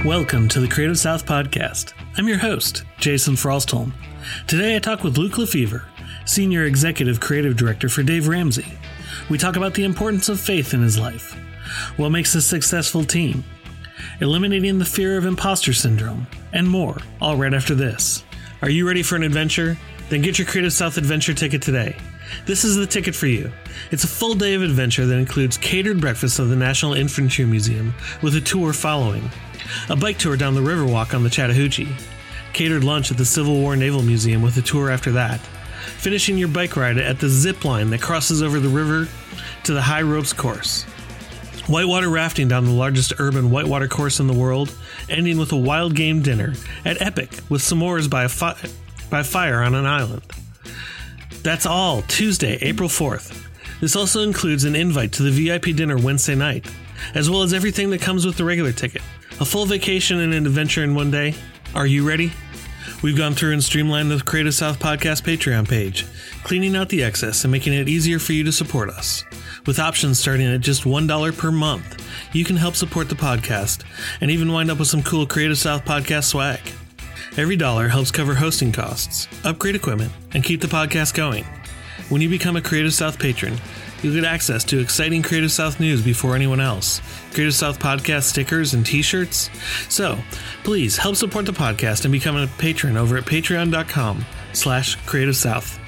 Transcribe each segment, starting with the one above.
Welcome to the Creative South Podcast. I'm your host, Jason Frostholm. Today I talk with Luke Lefevre, Senior Executive Creative Director for Dave Ramsey. We talk about the importance of faith in his life, what makes a successful team, eliminating the fear of imposter syndrome, and more, all right after this. Are you ready for an adventure? Then get your Creative South adventure ticket today. This is the ticket for you. It's a full day of adventure that includes catered breakfast of the National Infantry Museum with a tour following, a bike tour down the Riverwalk on the Chattahoochee, catered lunch at the Civil War Naval Museum with a tour after that, finishing your bike ride at the zip line that crosses over the river to the High Ropes course, whitewater rafting down the largest urban whitewater course in the world, ending with a wild game dinner at Epic with s'mores by fire on an island. That's all Tuesday, April 4th. This also includes an invite to the VIP dinner Wednesday night, as well as everything that comes with the regular ticket. A full vacation and an adventure in one day. Are you ready? We've gone through and streamlined the Creative South Podcast Patreon page, cleaning out the excess and making it easier for you to support us. With options starting at just $1 per month, you can help support the podcast and even wind up with some cool Creative South Podcast swag. Every dollar helps cover hosting costs, upgrade equipment, and keep the podcast going. When you become a Creative South patron, you'll get access to exciting Creative South news before anyone else, Creative South podcast stickers and t-shirts. So, please help support the podcast and become a patron over at patreon.com/Creative South.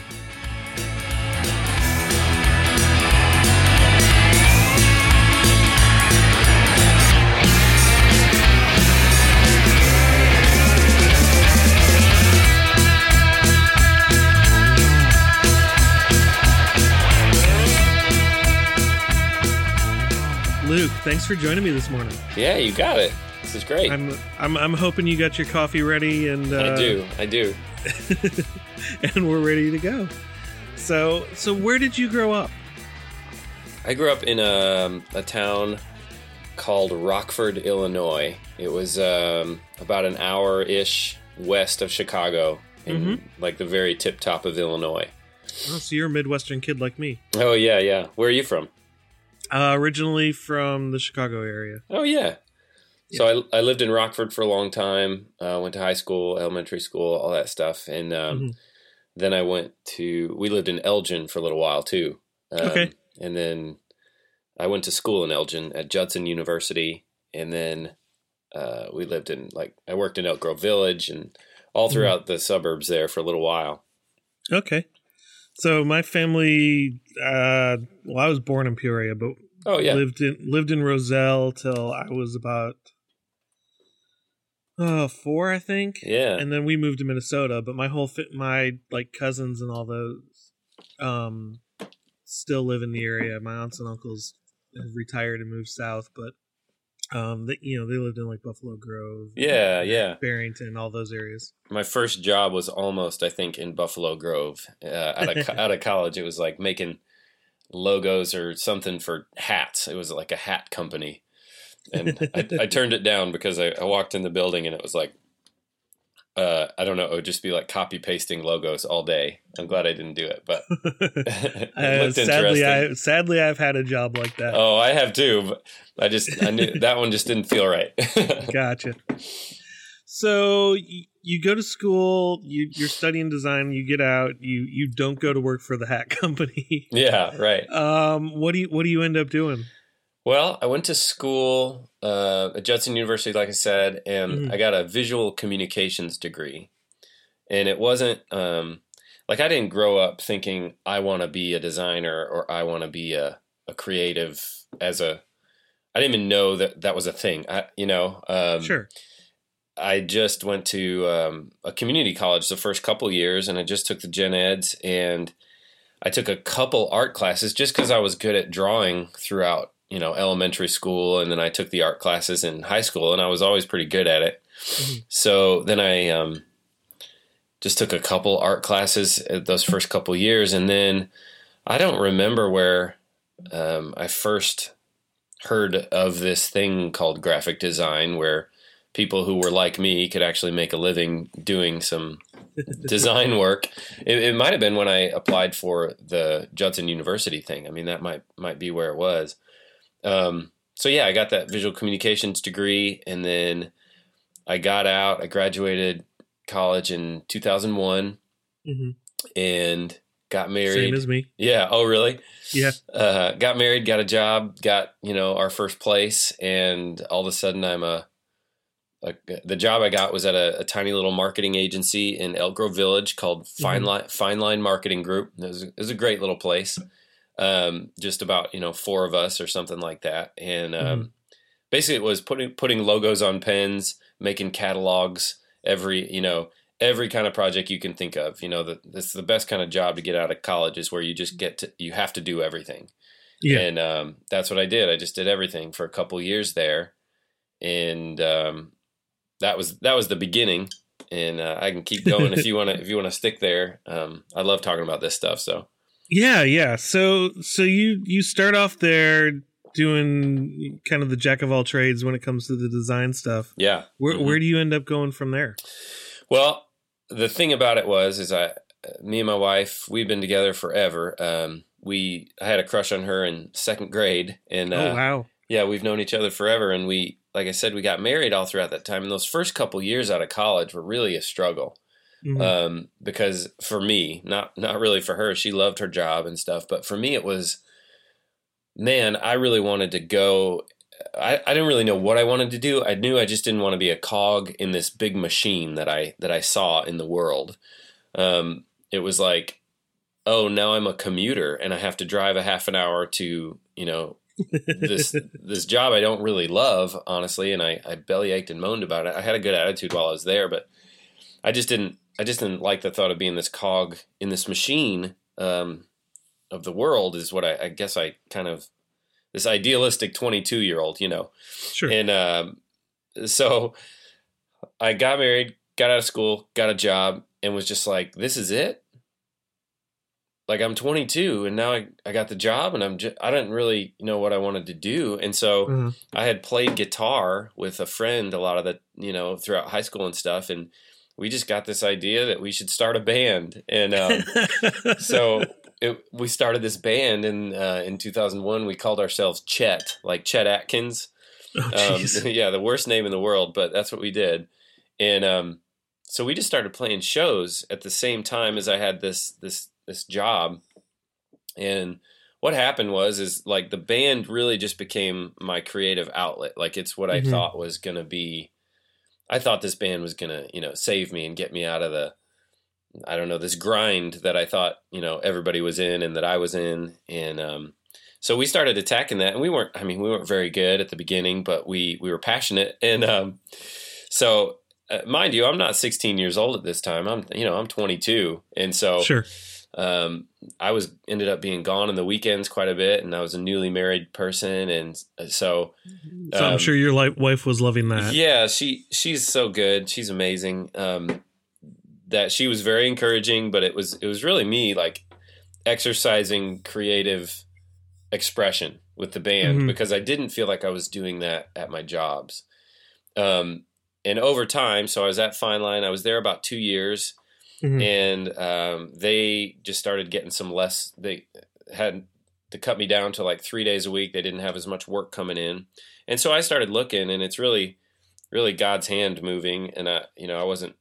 Luke, thanks for joining me this morning. Yeah, you got it. This is great. I'm hoping you got your coffee ready, and I do. And we're ready to go. So where did you grow up? I grew up in a town called Rockford, Illinois. It was about an hour-ish west of Chicago, in like the very tip top of Illinois. Oh, so you're a Midwestern kid like me. Oh yeah. Where are you from? Originally from the Chicago area. Oh, yeah. So I lived in Rockford for a long time. Went to high school, elementary school, all that stuff. And then we lived in Elgin for a little while, too. Okay. And then I went to school in Elgin at Judson University. And then we lived I worked in Elk Grove Village and all throughout the suburbs there for a little while. Okay. So my family, I was born in Peoria, but lived in Roselle till I was about 4, I think. Yeah, and then we moved to Minnesota. But my cousins and all those, still live in the area. My aunts and uncles have retired and moved south, but they lived in like Buffalo Grove, Barrington, all those areas. My first job was almost, I think, in Buffalo Grove. Out of college, it was like making logos or something for hats. It was like a hat company, and I turned it down because I walked in the building and it was like, I don't know, it would just be like copy pasting logos all day. I'm glad I didn't do it, but it looked interesting. Sadly, I've had a job like that. Oh, I have too, but I knew that one just didn't feel right. Gotcha. So you go to school, you're studying design, you get out, you don't go to work for the hat company. Yeah, right. What do you end up doing? Well, I went to school at Judson University, like I said, and I got a visual communications degree. And it wasn't I didn't grow up thinking I want to be a designer or I want to be a creative I didn't even know that was a thing. Sure. I just went to a community college the first couple years, and I just took the gen eds, and I took a couple art classes just because I was good at drawing throughout elementary school, and then I took the art classes in high school, and I was always pretty good at it. So then I just took a couple art classes those first couple years, and then I don't remember where I first heard of this thing called graphic design, where people who were like me could actually make a living doing some design work. It might have been when I applied for the Judson University thing. I mean, that might be where it was. So yeah, I got that visual communications degree, and then I got out. I graduated college in 2001 and got married. Same as me. Yeah. Oh, really? Yeah. Got married, got a job, got, our first place. And all of a sudden the job I got was at a tiny little marketing agency in Elk Grove Village called Fine Line Marketing Group. It was a great little place. Just about, 4 of us or something like that. And, basically it was putting logos on pens, making catalogs, every kind of project you can think of. That's the best kind of job to get out of college, is where you just you have to do everything. Yeah. And that's what I did. I just did everything for a couple of years there. And that was the beginning. And I can keep going if you want to stick there. I love talking about this stuff. So yeah. So you start off there doing kind of the jack of all trades when it comes to the design stuff. Yeah. Where do you end up going from there? Well, the thing about it is me and my wife, we've been together forever. I had a crush on her in 2nd grade, and oh wow, yeah, we've known each other forever. And like I said, we got married all throughout that time. And those first couple years out of college were really a struggle, because for me, not really for her, she loved her job and stuff, but for me, it was, man, I really wanted to go. I didn't really know what I wanted to do. I knew I just didn't want to be a cog in this big machine that I saw in the world. It was like, oh, now I'm a commuter and I have to drive a half an hour to, this job I don't really love, honestly. And I belly ached and moaned about it. I had a good attitude while I was there, but I just didn't like the thought of being this cog in this machine, of the world, is what I guess I kind of, this idealistic 22-year-old, Sure. And so I got married, got out of school, got a job, and was just like, this is it? Like, I'm 22 and now I got the job, and I didn't really know what I wanted to do. And so I had played guitar with a friend a lot of the, throughout high school and stuff. And we just got this idea that we should start a band. And so we started this band in 2001. We called ourselves Chet, like Chet Atkins. Oh, yeah, the worst name in the world, but that's what we did. And so we just started playing shows at the same time as I had this job. And what happened is like the band really just became my creative outlet. Like, it's what I thought was going to be. I thought this band was going to, save me and get me out of this grind that I thought, everybody was in and that I was in. And so we started attacking that, and we weren't very good at the beginning, but we were passionate. And so mind you, I'm not 16 years old at this time. I'm 22. And so sure. I ended up being gone on the weekends quite a bit, and I was a newly married person. And so I'm sure your wife was loving that. Yeah, she's so good. She's amazing. That she was very encouraging, but it was really me, like, exercising creative expression with the band, because I didn't feel like I was doing that at my jobs. And over time, so I was at Fine Line. I was there about 2 years, and they just started getting they had to cut me down to like 3 days a week. They didn't have as much work coming in. And so I started looking, and it's really, really God's hand moving. And I wasn't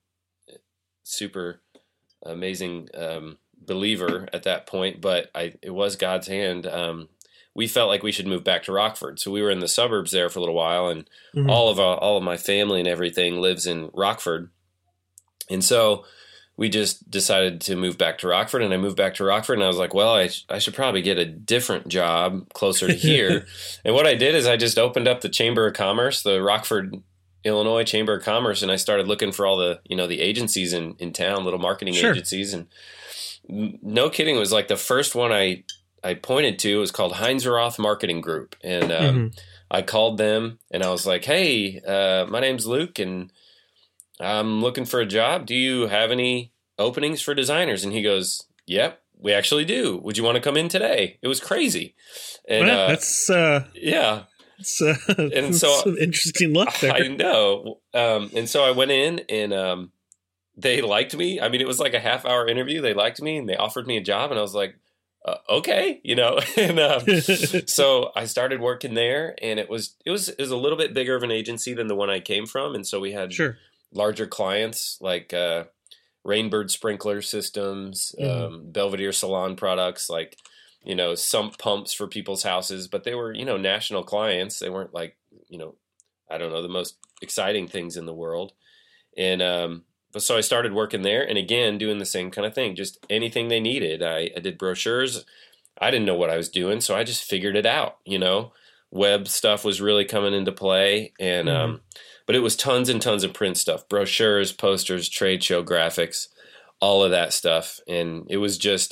super amazing believer at that point, but it was God's hand. We felt like we should move back to Rockford, so we were in the suburbs there for a little while, and all of my family and everything lives in Rockford, and so we just decided to move back to Rockford. And I moved back to Rockford, and I was like, well, I should probably get a different job closer to here. And what I did is I just opened up the Chamber of Commerce, the Rockford, Illinois Chamber of Commerce, and I started looking for all the the agencies in town, little marketing agencies. And no kidding, it was like the first one I pointed to was called Heinz Roth Marketing Group. And I called them, and I was like, hey, my name's Luke, and I'm looking for a job. Do you have any openings for designers? And he goes, yep, we actually do. Would you want to come in today? It was crazy. And that's yeah. And so some interesting luck there. I know. And so I went in, and they liked me. I mean, it was like a half-hour interview. They liked me, and they offered me a job, and I was like, okay, and so I started working there, and it was a little bit bigger of an agency than the one I came from, and so we had larger clients like Rainbird sprinkler systems, Belvedere salon products, like sump pumps for people's houses, but they were national clients. They weren't like I don't know, the most exciting things in the world, and but so I started working there, and again, doing the same kind of thing, just anything they needed. I did brochures. I didn't know what I was doing, so I just figured it out. Web stuff was really coming into play, and but it was tons and tons of print stuff, brochures, posters, trade show graphics, all of that stuff, and it was just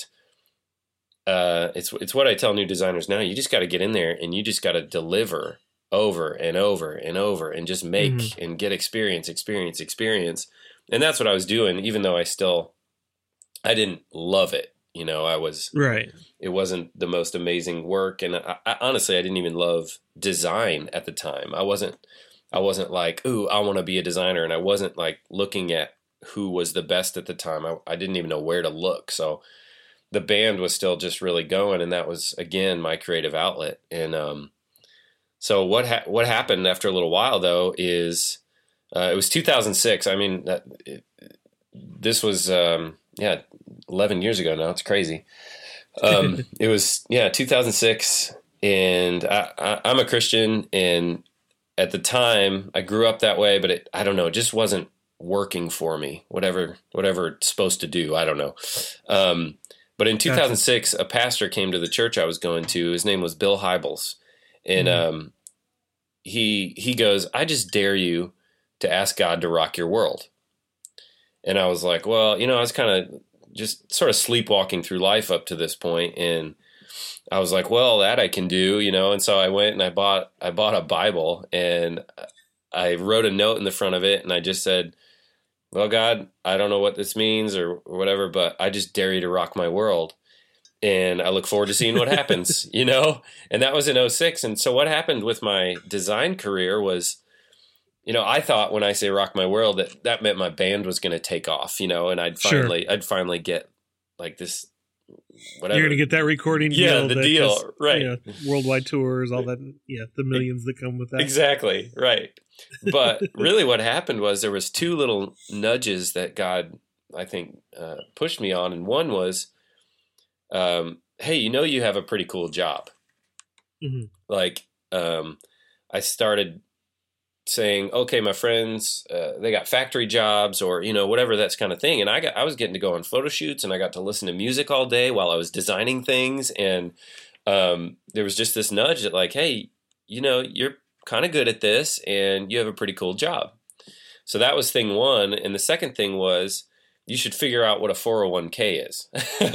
it's what I tell new designers now. You just got to get in there, and you just got to deliver over and over and over, and just make and get experience. And that's what I was doing, even though I didn't love it. I was right. It wasn't the most amazing work. And I honestly, I didn't even love design at the time. I wasn't like, ooh, I want to be a designer. And I wasn't like looking at who was the best at the time. I didn't even know where to look. So the band was still just really going. And that was, again, my creative outlet. And so what happened after a little while, though, is it was 2006. I mean, this was, 11 years ago now. It's crazy. It was, 2006. And I'm a Christian. And at the time, I grew up that way, but I don't know, it just wasn't working for me, whatever it's supposed to do. I don't know. But in 2006, a pastor came to the church I was going to. His name was Bill Hybels. And he goes, I just dare you to ask God to rock your world. And I was like, well, I was kind of just sort of sleepwalking through life up to this point. And I was like, well, that I can do, and so I went and I bought a Bible, and I wrote a note in the front of it. And I just said, well, God, I don't know what this means or whatever, but I just dare you to rock my world. And I look forward to seeing what happens, and that was in 2006. And so what happened with my design career was, I thought when I say rock my world, that meant my band was going to take off, and I'd finally get like this, whatever. You're going to get that recording deal. Yeah, the deal, right. Worldwide tours, all that, the millions that come with that. Exactly, right. But really what happened was there was two little nudges that God, I think, pushed me on. And one was, hey, you have a pretty cool job. Mm-hmm. Like, I started saying, okay, my friends, they got factory jobs or, whatever, that's kind of thing. And I was getting to go on photo shoots, and I got to listen to music all day while I was designing things. And there was just this nudge that like, hey, you're kind of good at this and you have a pretty cool job. So that was thing one. And the second thing was, you should figure out what a 401k is.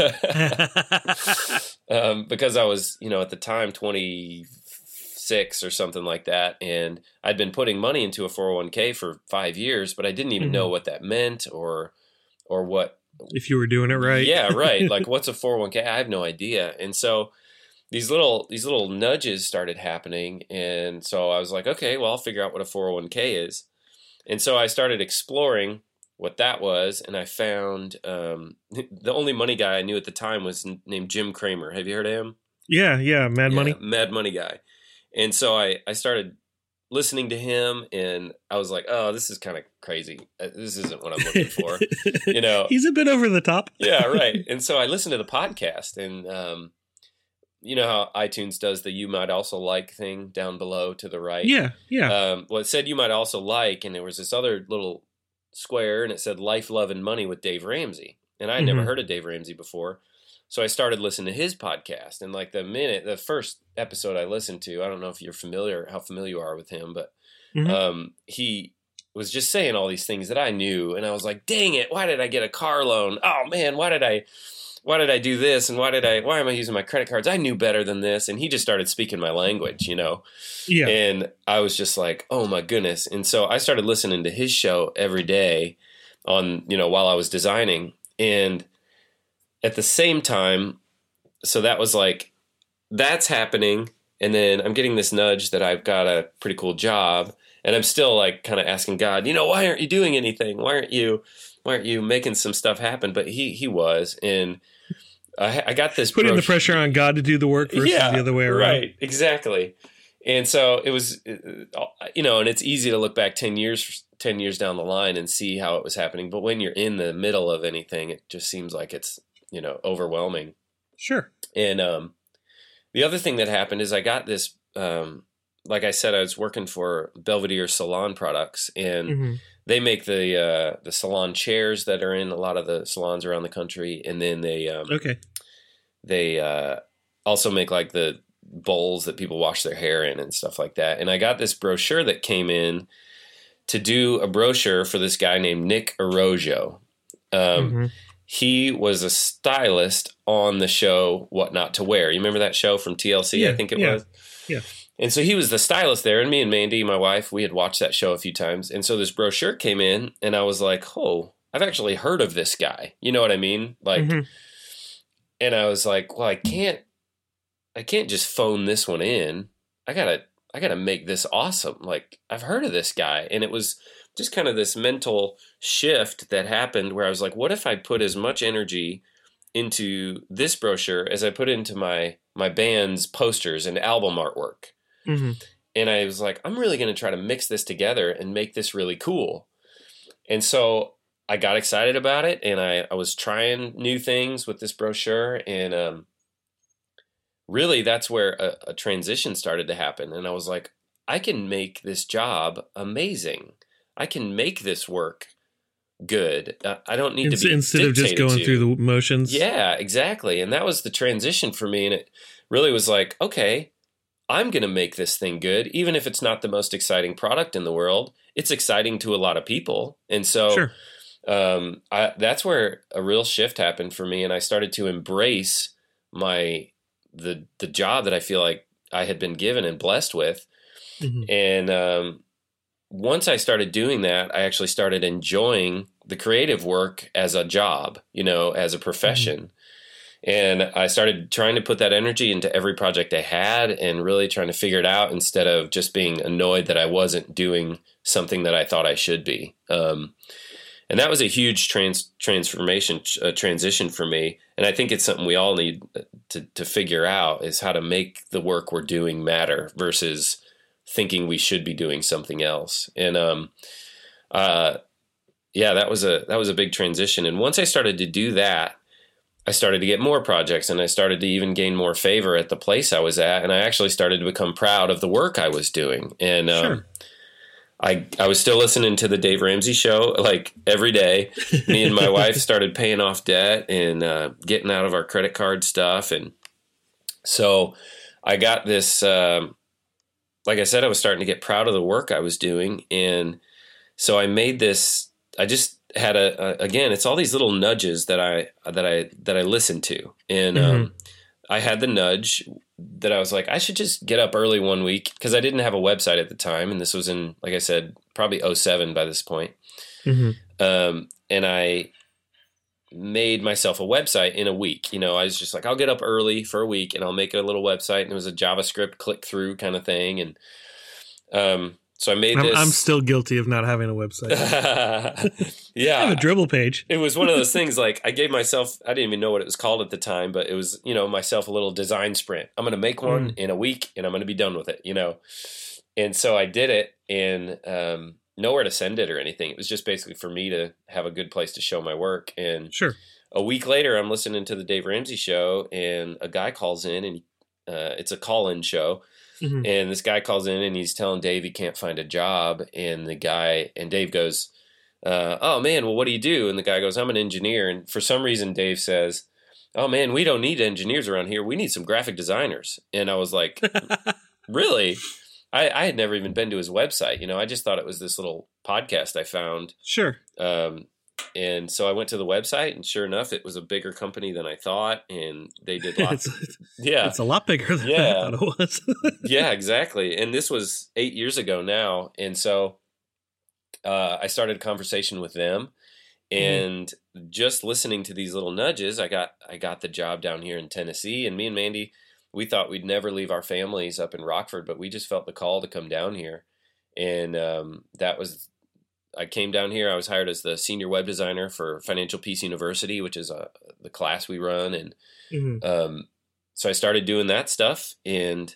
Because I was, at the time, 26 or something like that. And I'd been putting money into a 401k for 5 years, but I didn't even know what that meant or what. If you were doing it right. Yeah, right. Like, what's a 401k? I have no idea. And so these little nudges started happening. And so I was like, okay, well, I'll figure out what a 401k is. And so I started exploring what that was, and I found the only money guy I knew at the time was named Jim Cramer. Have you heard of him? Yeah, Mad Money. Mad Money guy. And so I started listening to him, and I was like, oh, this is kind of crazy. This isn't what I'm looking for. He's a bit over the top. Yeah, right. And so I listened to the podcast, and you know how iTunes does the "you might also like" thing down below to the right? Yeah. Well, it said "you might also like," and there was this other little square, and it said "Life, Love, and Money" with Dave Ramsey. And I had never heard of Dave Ramsey before. So I started listening to his podcast. And like the first episode I listened to, I don't know if you're how familiar you are with him, but he was just saying all these things that I knew. And I was like, dang it, why did I get a car loan? Oh man, why did I do this? And why am I using my credit cards? I knew better than this. And he just started speaking my language, Yeah. And I was just like, oh my goodness. And so I started listening to his show every day on, while I was designing. And at the same time, so that was like, that's happening. And then I'm getting this nudge that I've got a pretty cool job. And I'm still like kind of asking God, why aren't you doing anything? Why aren't you making some stuff happen? But he was. And I got this putting the pressure on God to do the work versus the other way around. Right, exactly. And so it was, you know, and it's easy to look back 10 years down the line and see how it was happening. But when you're in the middle of anything, it just seems like it's, you know, overwhelming. Sure. And the other thing that happened is I got this, like I said, I was working for Belvedere Salon Products, and they make the salon chairs that are in a lot of the salons around the country. And then they also make like the bowls that people wash their hair in and stuff like that. And I got this brochure that came in to do a brochure for this guy named Nick Arrojo. He was a stylist on the show What Not to Wear. You remember that show from TLC? Yeah, I think it was. Yeah. And so he was the stylist there, and me and Mandy, my wife, we had watched that show a few times. And so this brochure came in, and I was like, oh, I've actually heard of this guy. You know what I mean? Like, and I was like, well, I can't just phone this one in. I gotta make this awesome. Like, I've heard of this guy. And it was just kind of this mental shift that happened where I was like, what if I put as much energy into this brochure as I put into my band's posters and album artwork? And I was like, I'm really going to try to mix this together and make this really cool. And so I got excited about it, and I was trying new things with this brochure, and really that's where a transition started to happen. And I was like, I can make this job amazing. I can make this work good. I don't need to be instead of just going through the motions. Yeah, exactly. And that was the transition for me. And it really was like, okay, I'm going to make this thing good. Even if it's not the most exciting product in the world, it's exciting to a lot of people. And so that's where a real shift happened for me. And I started to embrace the job that I feel like I had been given and blessed with. And once I started doing that, I actually started enjoying the creative work as a job, you know, as a profession. And I started trying to put that energy into every project I had and really trying to figure it out instead of just being annoyed that I wasn't doing something that I thought I should be. And that was a huge transition for me. And I think it's something we all need to figure out, is how to make the work we're doing matter versus thinking we should be doing something else. And that was a big transition. And once I started to do that, I started to get more projects, and I started to even gain more favor at the place I was at. And I actually started to become proud of the work I was doing. And I was still listening to the Dave Ramsey show like every day. Me and my wife started paying off debt and getting out of our credit card stuff. And so I got this, like I said, I was starting to get proud of the work I was doing. And so I made this, I just had again, it's all these little nudges that I listened to. And I had the nudge that I was like, I should just get up early one week, because I didn't have a website at the time. And this was in, like I said, probably 2007 by this point. And I made myself a website in a week. You know, I was just like, I'll get up early for a week and I'll make a little website. And it was a JavaScript click through kind of thing. And so I made this. I'm still guilty of not having a website. Yeah. I have a Dribble page. It was one of those things, like I gave myself, I didn't even know what it was called at the time, but it was, you know, myself a little design sprint. I'm going to make one in a week and I'm going to be done with it, you know? And so I did it, and nowhere to send it or anything. It was just basically for me to have a good place to show my work. And a week later, I'm listening to the Dave Ramsey show, and a guy calls in, and it's a call-in show. And this guy calls in and he's telling Dave he can't find a job. And Dave goes, oh man, well, what do you do? And the guy goes, I'm an engineer. And for some reason, Dave says, oh man, we don't need engineers around here. We need some graphic designers. And I was like, really? I had never even been to his website. You know, I just thought it was this little podcast I found. And so I went to the website, and sure enough, it was a bigger company than I thought. And they did lots. It's a lot bigger than I thought it was. Yeah, exactly. And this was 8 years ago now. And so I started a conversation with them, and just listening to these little nudges, I got the job down here in Tennessee. And me and Mandy, we thought we'd never leave our families up in Rockford, but we just felt the call to come down here. And that was I came down here. I was hired as the senior web designer for Financial Peace University, which is the class we run. And so I started doing that stuff. And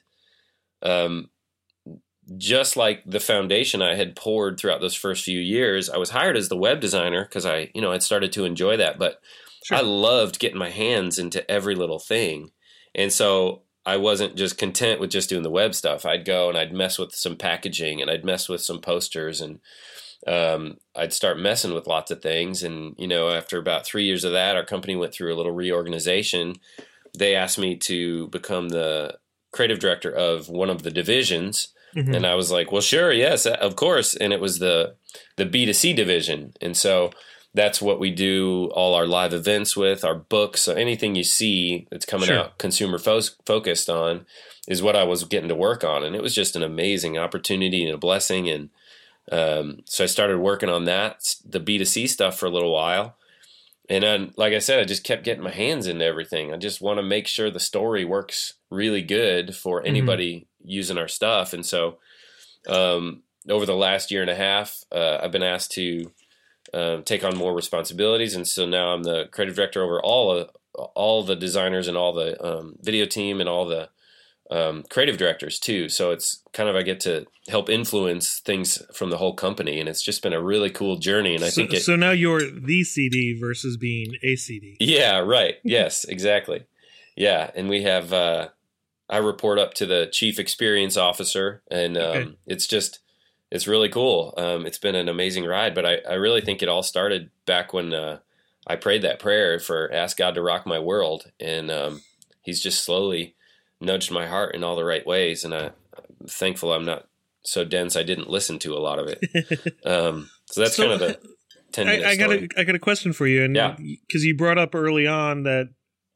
just like the foundation I had poured throughout those first few years, I was hired as the web designer because I'd started to enjoy that. But I loved getting my hands into every little thing. And so I wasn't just content with just doing the web stuff. I'd go and I'd mess with some packaging, and I'd mess with some posters, and I'd start messing with lots of things. And, after about 3 years of that, our company went through a little reorganization. They asked me to become the creative director of one of the divisions. And I was like, well, sure. Yes, of course. And it was the B2C division. And so that's what we do all our live events with, our books. So anything you see that's coming out consumer focused on is what I was getting to work on. And it was just an amazing opportunity and a blessing. And so I started working on that, the B2C stuff, for a little while. And then, like I said, I just kept getting my hands into everything. I just want to make sure the story works really good for anybody using our stuff. And so over the last year and a half, I've been asked to take on more responsibilities. And so now I'm the creative director over all the designers and all the video team and all the creative directors too. So it's kind of, I get to help influence things from the whole company. And it's just been a really cool journey. And I think so now you're the CD versus being a CD. Yeah, right. Yes, exactly. Yeah. And we have, I report up to the chief experience officer, and it's really cool. It's been an amazing ride, but I really think it all started back when I prayed that prayer for ask God to rock my world. And he's just slowly nudged my heart in all the right ways. And I'm thankful I'm not so dense I didn't listen to a lot of it. So that's kind of the 10-minute story. I got a question for you. And because you brought up early on that,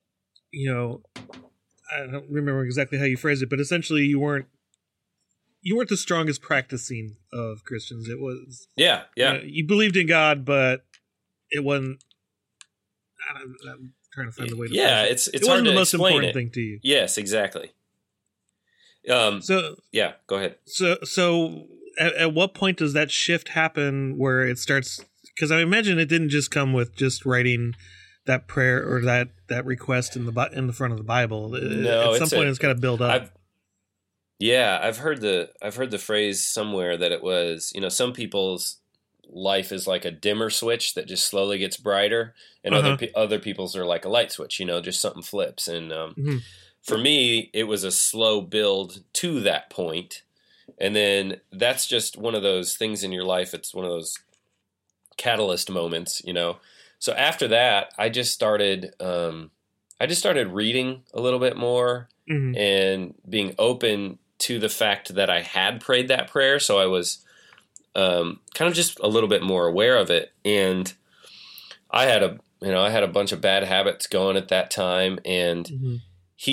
I don't remember exactly how you phrased it, but essentially you weren't the strongest practicing of Christians. It was you believed in God, but it wasn't. I'm trying to find the way to. Yeah, it wasn't the most important thing to you. Yes, exactly. Go ahead. So at what point does that shift happen where it starts? Because I imagine it didn't just come with just writing that prayer or that request in the front of the Bible. No, at some point it's got to build up. I've heard the phrase somewhere that it was, some people's life is like a dimmer switch that just slowly gets brighter, and other people's are like a light switch, just something flips. And for me, it was a slow build to that point. And then that's just one of those things in your life. It's one of those catalyst moments, So after that, I just started reading a little bit more and being open to the fact that I had prayed that prayer. So I was kind of just a little bit more aware of it. And I had a bunch of bad habits going at that time. And he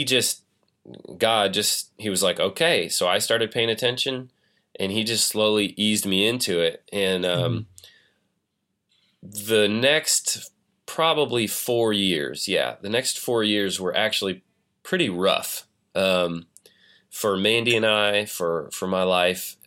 was like, okay. So I started paying attention, and he just slowly eased me into it. And the next probably 4 years, the next 4 years were actually pretty rough for Mandy and I, for my life.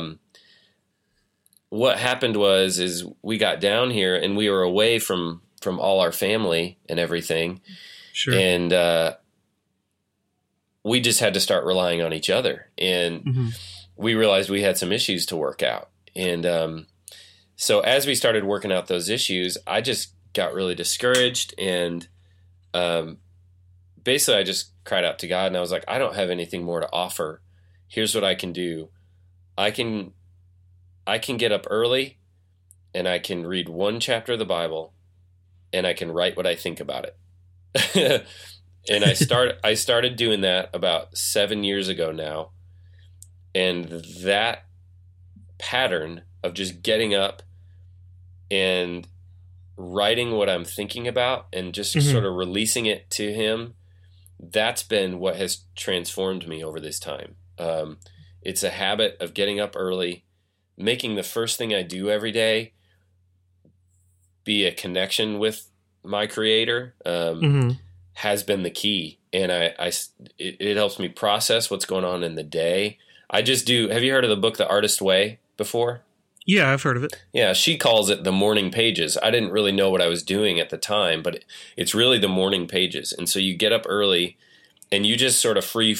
What happened is we got down here and we were away from all our family and everything. Sure. And we just had to start relying on each other. And we realized we had some issues to work out. And so as we started working out those issues, I just got really discouraged. And basically I just cried out to God, and I was like, I don't have anything more to offer. Here's what I can do. I can get up early, and I can read one chapter of the Bible, and I can write what I think about it. And I started doing that about 7 years ago now. And that pattern of just getting up and writing what I'm thinking about and just sort of releasing it to him, that's been what has transformed me over this time. It's a habit of getting up early, making the first thing I do every day be a connection with my Creator, has been the key. And it helps me process what's going on in the day. Have you heard of the book, The Artist Way, before? Yeah, I've heard of it. Yeah, she calls it the morning pages. I didn't really know what I was doing at the time, but it's really the morning pages. And so you get up early and you just sort of free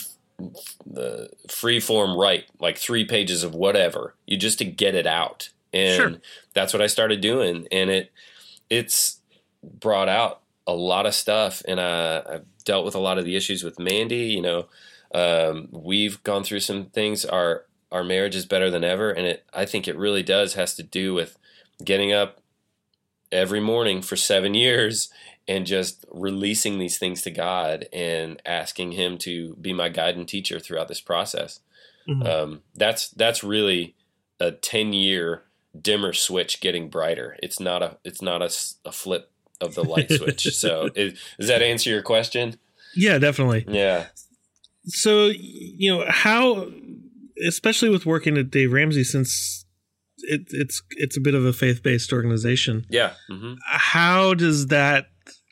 form write like 3 pages of whatever, you just to get it out. And Sure. That's what I started doing. And it's brought out a lot of stuff. And I've dealt with a lot of the issues with Mandy. We've gone through some things. Our marriage is better than ever. And I think it really has to do with getting up every morning for 7 years and just releasing these things to God and asking Him to be my guide and teacher throughout this process. Mm-hmm. That's really a 10-year dimmer switch getting brighter. It's not a flip of the light switch. So does that answer your question? Yeah, definitely. Yeah. So, how, especially with working at Dave Ramsey, since it's a bit of a faith-based organization. Yeah. Mm-hmm. How does that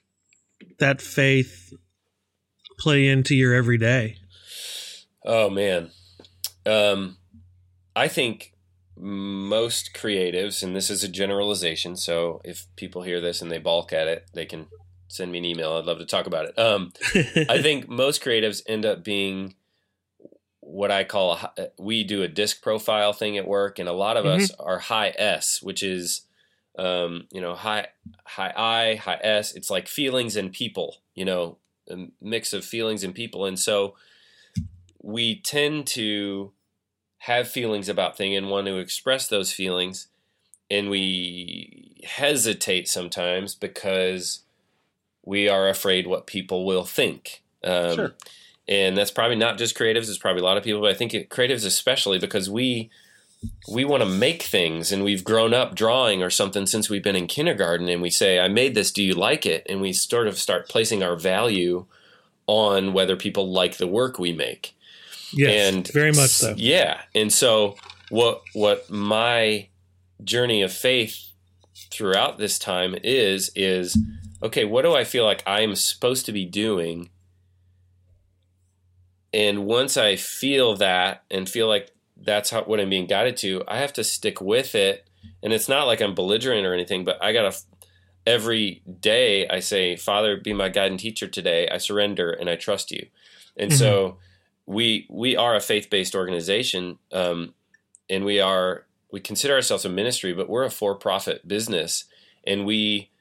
faith play into your everyday? Oh man. I think most creatives, and this is a generalization, so if people hear this and they balk at it, they can send me an email. I'd love to talk about it. I think most creatives end up being what I call we do a disc profile thing at work, and a lot of us are high S, which is high I, high S. It's like feelings and people, a mix of feelings and people. And so we tend to have feelings about things and want to express those feelings. And we hesitate sometimes because we are afraid what people will think. Sure. And that's probably not just creatives. It's probably a lot of people, but I think creatives especially, because we want to make things, and we've grown up drawing or something since we've been in kindergarten, and we say, I made this, do you like it? And we sort of start placing our value on whether people like the work we make. Yes, and very much so. Yeah. And so what my journey of faith throughout this time is, okay, what do I feel like I'm supposed to be doing? And once I feel that and feel like that's what I'm being guided to, I have to stick with it. And it's not like I'm belligerent or anything, but I got to, every day I say, Father, be my guide and teacher today. I surrender and I trust you. And so we are a faith-based organization, and we consider ourselves a ministry, but we're a for-profit business, and we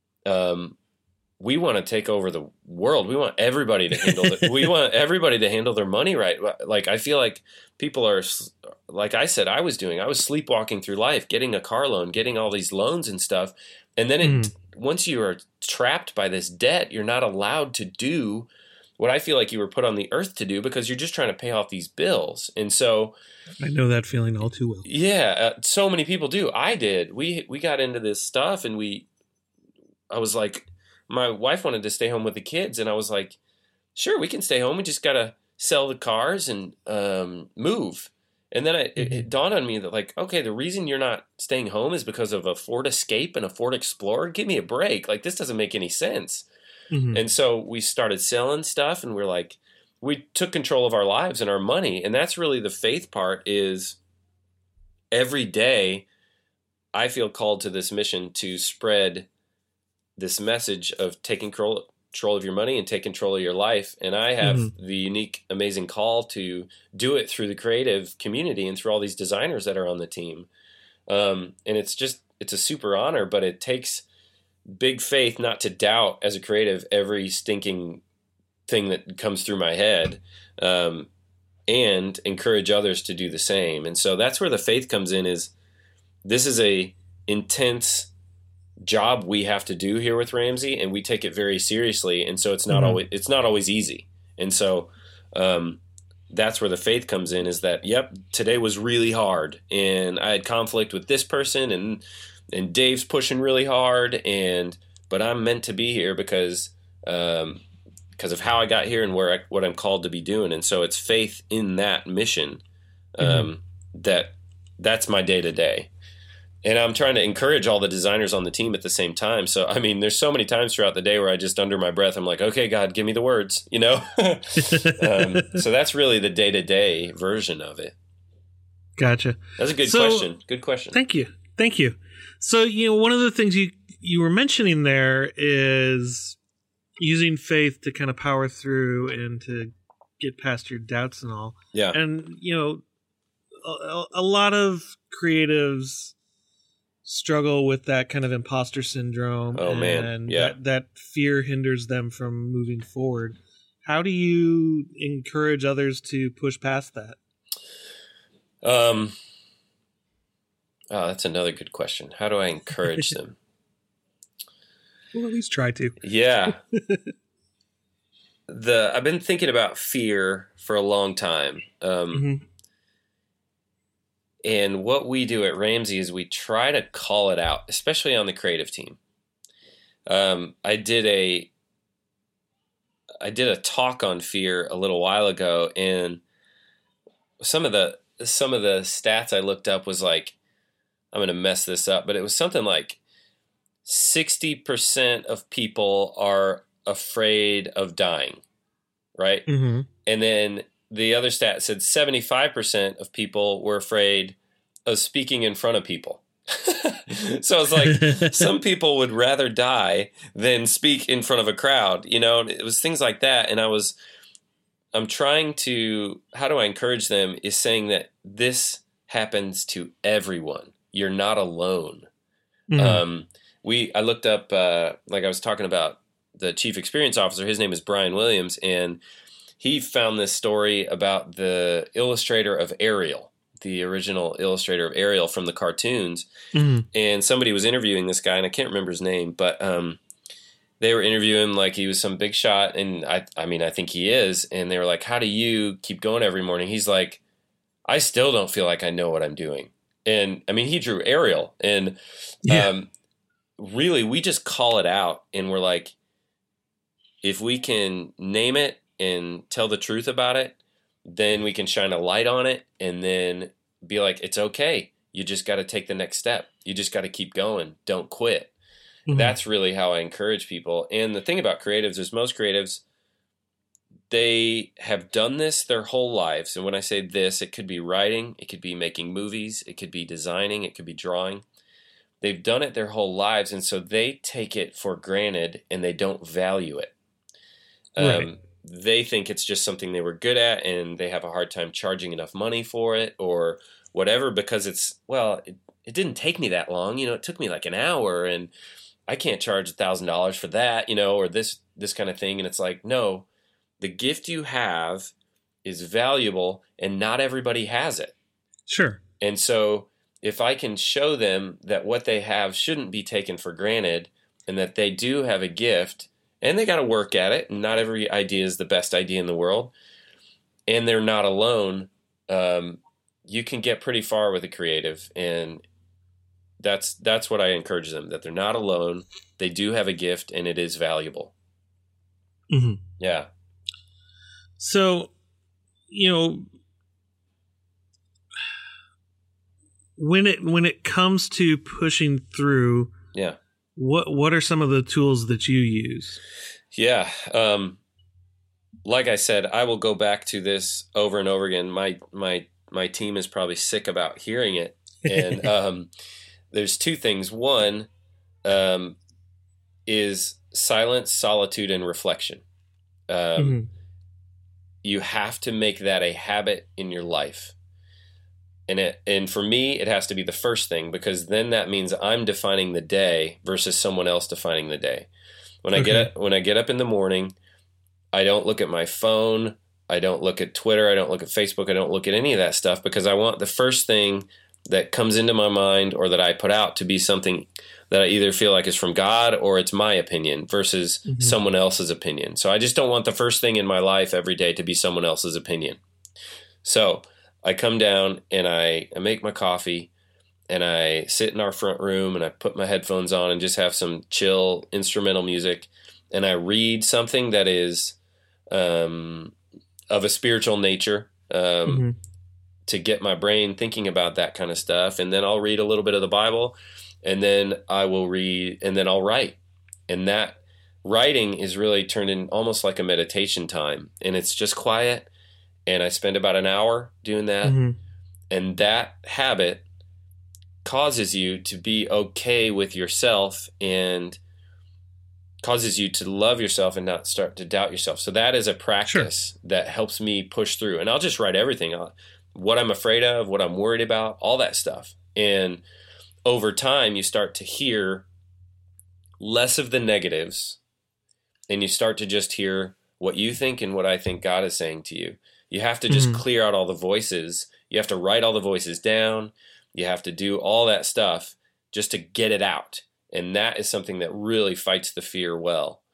want to take over the world. We want everybody to handle it. We want everybody to handle their money right. Like, I feel like people are, like I said, I was sleepwalking through life, getting a car loan, getting all these loans and stuff. And then once you are trapped by this debt, you're not allowed to do what I feel like you were put on the earth to do, because you're just trying to pay off these bills. And so I know that feeling all too well. Yeah. So many people do. I did. We got into this stuff, and I was like, my wife wanted to stay home with the kids, and I was like, sure, we can stay home. We just got to sell the cars and move. And then it dawned on me that, like, okay, the reason you're not staying home is because of a Ford Escape and a Ford Explorer. Give me a break. Like, this doesn't make any sense. And so we started selling stuff, and we took control of our lives and our money. And that's really the faith part, is every day I feel called to this mission to spread this message of taking control of your money and take control of your life. And I have the unique, amazing call to do it through the creative community and through all these designers that are on the team. And it's a super honor, but it takes big faith not to doubt as a creative every stinking thing that comes through my head, and encourage others to do the same. And so that's where the faith comes in, is this is a intense job we have to do here with Ramsey, and we take it very seriously. And so it's not always easy. And so that's where the faith comes in, is that, yep, today was really hard, and I had conflict with this person, and Dave's pushing really hard, but I'm meant to be here because of how I got here and what I'm called to be doing. And so it's faith in that mission, that's my day to day. And I'm trying to encourage all the designers on the team at the same time. So, I mean, there's so many times throughout the day where I just, under my breath, I'm like, okay, God, give me the words, So that's really the day-to-day version of it. Gotcha. That's a good question. Good question. Thank you. So, one of the things you were mentioning there is using faith to kind of power through and to get past your doubts and all. Yeah. And, a lot of creatives struggle with that kind of imposter syndrome. Oh, man. And Yeah. that fear hinders them from moving forward. How do you encourage others to push past that? Oh, that's another good question. How do I encourage them? Well, at least try to. Yeah. I've been thinking about fear for a long time. And what we do at Ramsey is we try to call it out, especially on the creative team. I did a talk on fear a little while ago, and some of the stats I looked up was like, I'm going to mess this up, but it was something like 60% of people are afraid of dying, right? Mm-hmm. And then the other stat said 75% of people were afraid of speaking in front of people. So it's like some people would rather die than speak in front of a crowd, it was things like that. And I'm trying to, how do I encourage them is saying that this happens to everyone. You're not alone. Mm-hmm. I looked up, like I was talking about the chief experience officer, his name is Brian Williams, and he found this story about the illustrator of Ariel, the original illustrator of Ariel from the cartoons. Mm-hmm. And somebody was interviewing this guy, and I can't remember his name, but they were interviewing him like he was some big shot, and I think he is. And they were like, how do you keep going every morning? He's like, I still don't feel like I know what I'm doing. And he drew Ariel, and really we just call it out, and we're like, if we can name it and tell the truth about it, then we can shine a light on it and then be like, it's okay. You just got to take the next step. You just got to keep going. Don't quit. Mm-hmm. That's really how I encourage people. And the thing about creatives is most creatives, they have done this their whole lives. And when I say this, it could be writing, it could be making movies, it could be designing, it could be drawing. They've done it their whole lives, and so they take it for granted and they don't value it. Right. They think it's just something they were good at, and they have a hard time charging enough money for it or whatever, because it didn't take me that long. It took me like an hour, and I can't charge $1,000 for that, or this kind of thing. And it's like, no, the gift you have is valuable, and not everybody has it. Sure. And so if I can show them that what they have shouldn't be taken for granted, and that they do have a gift, and they got to work at it, and not every idea is the best idea in the world, and they're not alone, you can get pretty far with a creative. And that's what I encourage them, that they're not alone. They do have a gift, and it is valuable. Mm-hmm. Yeah. So, when it comes to pushing through, yeah, what are some of the tools that you use? Yeah. Like I said, I will go back to this over and over again. My team is probably sick about hearing it. And there's two things. One is silence, solitude, and reflection. Mm-hmm. You have to make that a habit in your life. And for me, it has to be the first thing, because then that means I'm defining the day versus someone else defining the day. When I get up in the morning, I don't look at my phone. I don't look at Twitter. I don't look at Facebook. I don't look at any of that stuff, because I want the first thing that comes into my mind or that I put out to be something that I either feel like is from God or it's my opinion versus mm-hmm. someone else's opinion. So I just don't want the first thing in my life every day to be someone else's opinion. So I come down and I make my coffee, and I sit in our front room, and I put my headphones on and just have some chill instrumental music, and I read something that is of a spiritual nature mm-hmm. to get my brain thinking about that kind of stuff. And then I'll read a little bit of the Bible, and then I will read, and then I'll write. And that writing is really turned in almost like a meditation time, and it's just quiet. And I spend about an hour doing that. Mm-hmm. And that habit causes you to be okay with yourself and causes you to love yourself and not start to doubt yourself. So that is a practice that helps me push through. And I'll just write everything out, what I'm afraid of, what I'm worried about, all that stuff. And over time, you start to hear less of the negatives, and you start to just hear what you think and what I think God is saying to you. You have to just clear out all the voices. You have to write all the voices down. You have to do all that stuff just to get it out. And that is something that really fights the fear well.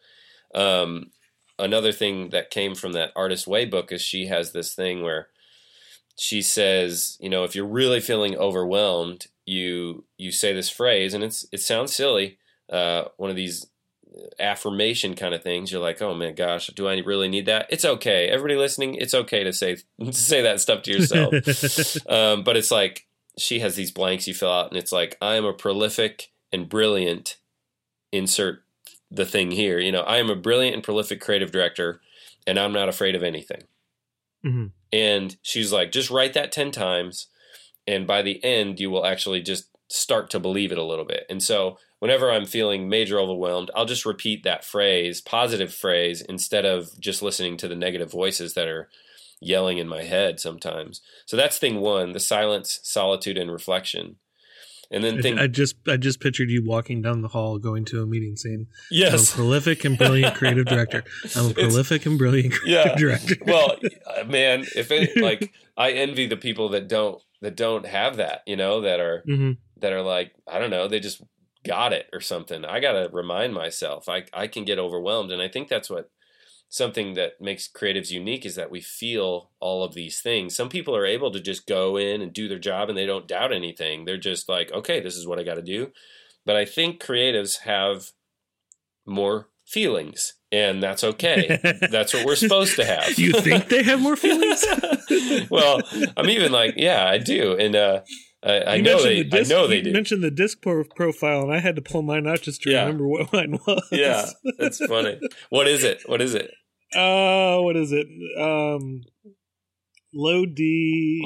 Another thing that came from that Artist Way book is she has this thing where she says, you know, if you're really feeling overwhelmed, you say this phrase, and it sounds silly, one of these affirmation kind of things. You're like, oh my gosh, do I really need that? It's okay. Everybody listening, it's okay to say that stuff to yourself. But it's like, she has these blanks you fill out, and it's like, I am a prolific and brilliant, insert the thing here. You know, I am a brilliant and prolific creative director, and I'm not afraid of anything. Mm-hmm. And she's like, just write that 10 times. And by the end, you will actually just start to believe it a little bit. And so whenever I'm feeling major overwhelmed, I'll just repeat that phrase, positive phrase, instead of just listening to the negative voices that are yelling in my head sometimes. So that's thing one, the silence, solitude, and reflection. And then I just pictured you walking down the hall going to a meeting saying, yes, I'm a prolific and brilliant creative director. I'm a prolific and brilliant creative director. Well, man, I envy the people that don't have that, you know, that are like, I don't know, they just got it or something. I got to remind myself I can get overwhelmed. And I think that's something that makes creatives unique, is that we feel all of these things. Some people are able to just go in and do their job and they don't doubt anything. They're just like, okay, this is what I got to do. But I think creatives have more feelings, and that's okay. That's what we're supposed to have. You think they have more feelings? Well, I'm even like, yeah, I do. And I know they do. You mentioned the disc profile, and I had to pull mine out just to remember what mine was. Yeah, that's funny. What is it? What is it? What is it? Low D,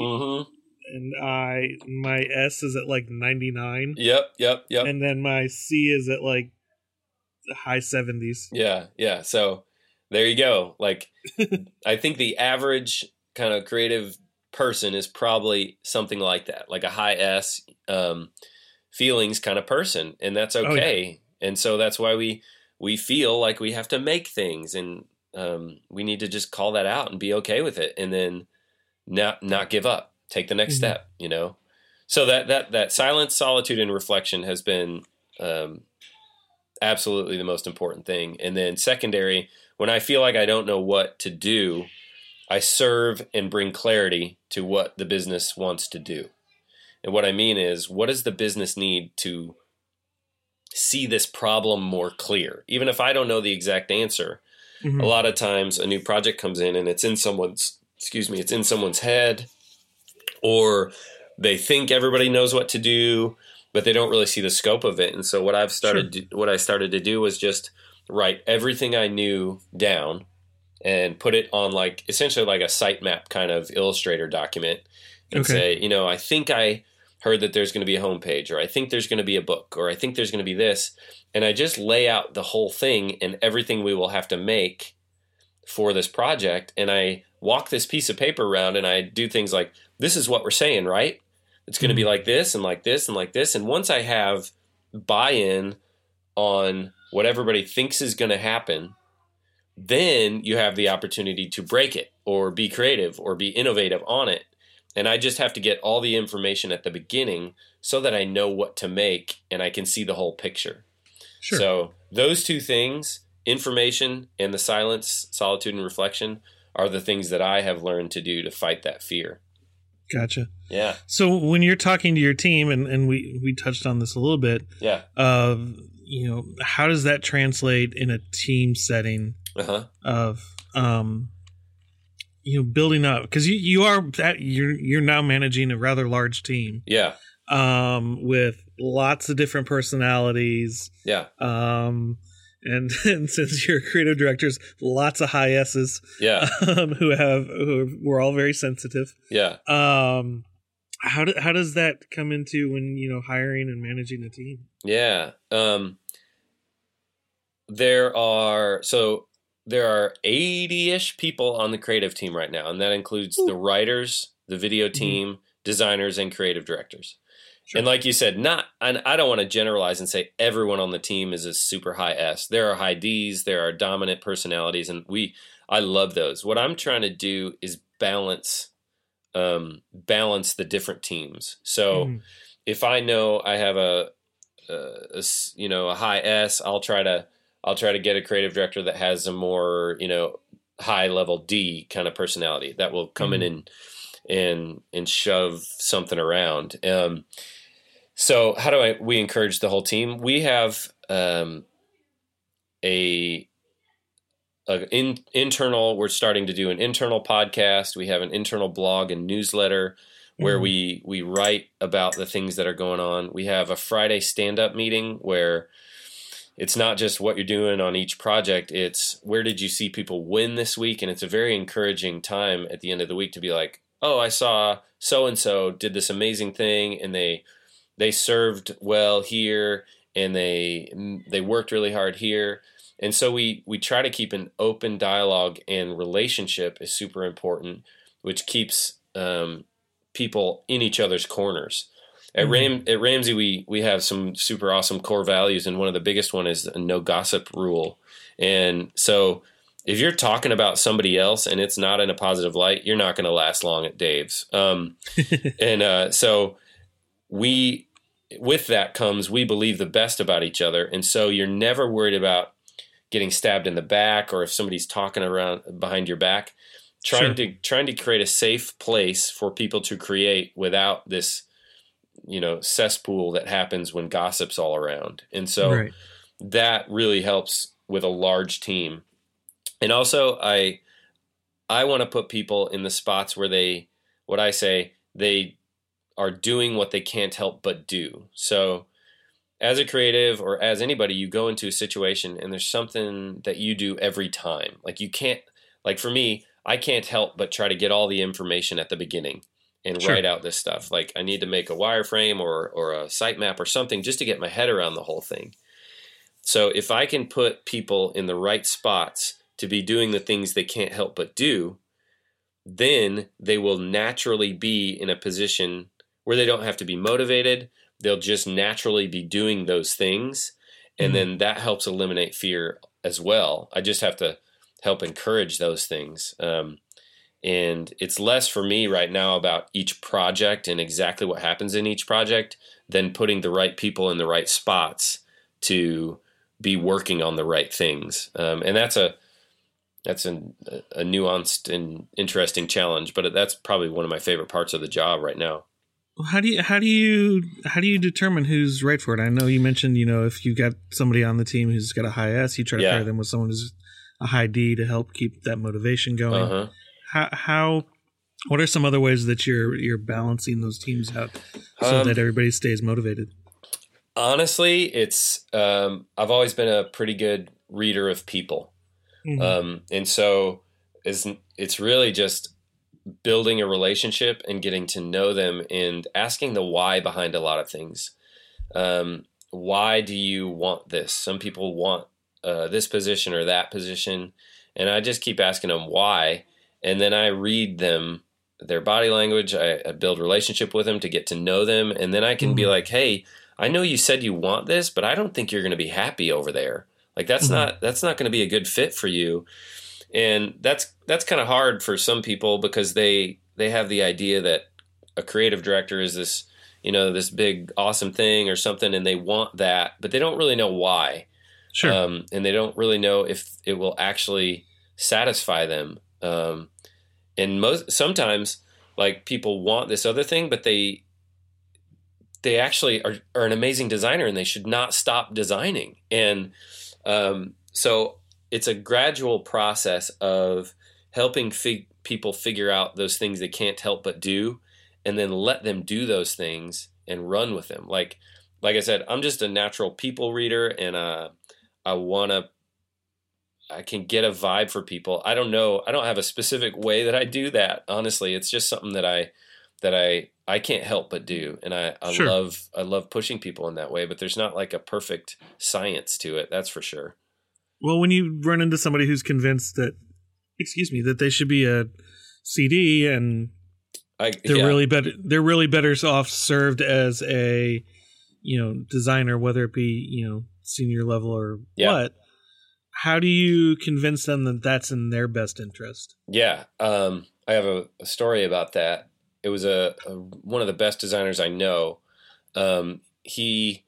and my S is at like 99. Yep. And then my C is at like the high 70s. Yeah. So there you go. Like, I think the average kind of creative person is probably something like that, like a high S feelings kind of person, and that's okay. Oh, yeah. And so that's why we feel like we have to make things, and we need to just call that out and be okay with it, and then not give up, take the next step, you know. So that silence, solitude, and reflection has been absolutely the most important thing. And then secondary, when I feel like I don't know what to do, I serve and bring clarity to what the business wants to do. And what I mean is, what does the business need to see this problem more clear? Even if I don't know the exact answer, a lot of times a new project comes in and it's in someone's head, or they think everybody knows what to do, but they don't really see the scope of it. And so what I started to do was just write everything I knew down and put it on like essentially like a sitemap kind of Illustrator document, and say, you know, I think I heard that there's going to be a homepage, or I think there's going to be a book, or I think there's going to be this. And I just lay out the whole thing and everything we will have to make for this project. And I walk this piece of paper around and I do things like, this is what we're saying, right? It's going to be like this and like this and like this. And once I have buy-in on what everybody thinks is going to happen, then you have the opportunity to break it or be creative or be innovative on it. And I just have to get all the information at the beginning so that I know what to make and I can see the whole picture. Sure. So those two things, information and the silence, solitude, and reflection, are the things that I have learned to do to fight that fear. Gotcha. Yeah. So when you're talking to your team, and we touched on this a little bit, you know, how does that translate in a team setting of, you know, building up? Because you're now managing a rather large team. Yeah. With lots of different personalities. Yeah. And since you're creative directors, lots of high S's. Yeah. Who we're all very sensitive. Yeah. How does that come into when, hiring and managing a team? Yeah. There are 80-ish people on the creative team right now, and that includes the writers, the video team, designers, and creative directors. Sure. And like you said, I don't want to generalize and say everyone on the team is a super high S. There are high Ds, there are dominant personalities, and I love those. What I'm trying to do is balance the different teams. So if I know I have a high S, I'll try to get a creative director that has a more, high level D kind of personality that will come in and shove something around. So how do we encourage the whole team? We have we're starting to do an internal podcast. We have an internal blog and newsletter where we write about the things that are going on. We have a Friday stand-up meeting where it's not just what you're doing on each project. It's where did you see people win this week? And it's a very encouraging time at the end of the week to be like, oh, I saw so-and-so did this amazing thing and they served well here and they worked really hard here. And so we try to keep an open dialogue, and relationship is super important, which keeps people in each other's corners. At Ramsey, we have some super awesome core values, and one of the biggest one is a no gossip rule. And so if you're talking about somebody else and it's not in a positive light, you're not going to last long at Dave's. So with that comes, we believe the best about each other. And so you're never worried about getting stabbed in the back or if somebody's talking around behind your back, trying to create a safe place for people to create without this, cesspool that happens when gossip's all around. And so that really helps with a large team. And also I want to put people in the spots where they are doing what they can't help but do. So as a creative or as anybody, you go into a situation and there's something that you do every time. Like for me, I can't help but try to get all the information at the beginning and write out this stuff. Like I need to make a wireframe or a sitemap or something just to get my head around the whole thing. So if I can put people in the right spots to be doing the things they can't help but do, then they will naturally be in a position where they don't have to be motivated. They'll just naturally be doing those things. And then that helps eliminate fear as well. I just have to help encourage those things. And it's less for me right now about each project and exactly what happens in each project than putting the right people in the right spots to be working on the right things. And that's a nuanced and interesting challenge, but that's probably one of my favorite parts of the job right now. How do you determine who's right for it? I know you mentioned, if you got somebody on the team who's got a high S, you try to pair them with someone who's a high D to help keep that motivation going. What are some other ways that you're balancing those teams out so that everybody stays motivated? Honestly, it's I've always been a pretty good reader of people. And so it's really just building a relationship and getting to know them and asking the why behind a lot of things. Why do you want this? Some people want this position or that position. And I just keep asking them why. And then I read them, their body language. I build relationship with them to get to know them. And then I can be like, hey, I know you said you want this, but I don't think you're going to be happy over there. Like that's not going to be a good fit for you. And that's kind of hard for some people because they have the idea that a creative director is this, this big awesome thing or something, and they want that, but they don't really know why. Sure. And they don't really know if it will actually satisfy them. And sometimes like people want this other thing, but they actually are an amazing designer and they should not stop designing. And so it's a gradual process of helping people figure out those things they can't help but do, and then let them do those things and run with them. Like I said, I'm just a natural people reader, and I can get a vibe for people. I don't know. I don't have a specific way that I do that. Honestly, it's just something that that I can't help but do. And I Sure. love pushing people in that way, but there's not like a perfect science to it. That's for sure. Well, when you run into somebody who's convinced that, that they should be a CD and they're really better off served as a, designer, whether it be, senior level or what, how do you convince them that that's in their best interest? Yeah. I have a story about that. It was one of the best designers I know. He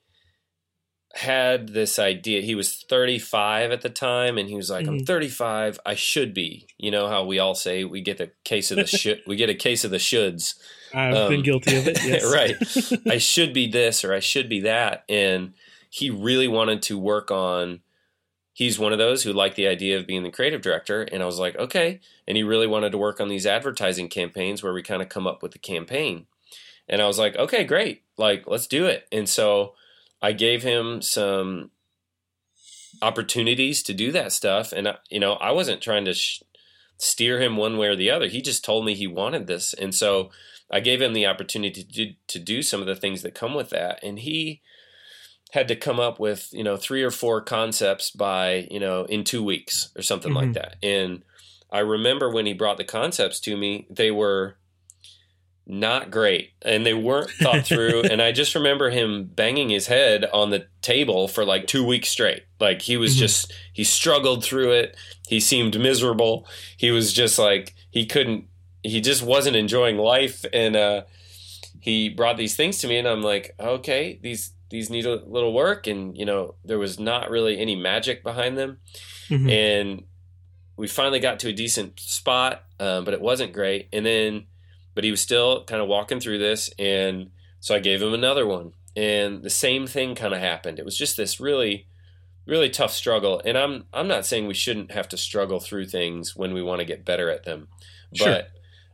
had this idea. He was 35 at the time, and he was like, I'm 35. I should be. You know how we all say we get a case of the we get a case of the shoulds. I've been guilty of it. Yes. Right. I should be this or I should be that. And he really wanted to work on. He's one of those who liked the idea of being the creative director. And I was like, okay. And he really wanted to work on these advertising campaigns where we kind of come up with the campaign. And I was like, okay, great. Like, let's do it. And so I gave him some opportunities to do that stuff. And, I wasn't trying to steer him one way or the other. He just told me he wanted this. And so I gave him the opportunity to do some of the things that come with that. And he had to come up with, 3 or 4 concepts by, in 2 weeks or something like that. And I remember when he brought the concepts to me, they were not great and they weren't thought through. And I just remember him banging his head on the table for like 2 weeks straight. Like he was he struggled through it. He seemed miserable. He was just like, he just wasn't enjoying life. And he brought these things to me and I'm like, okay, these need a little work. And, there was not really any magic behind them. And we finally got to a decent spot, but it wasn't great. But he was still kind of walking through this. And so I gave him another one and the same thing kind of happened. It was just this really, really tough struggle. And I'm not saying we shouldn't have to struggle through things when we want to get better at them, but,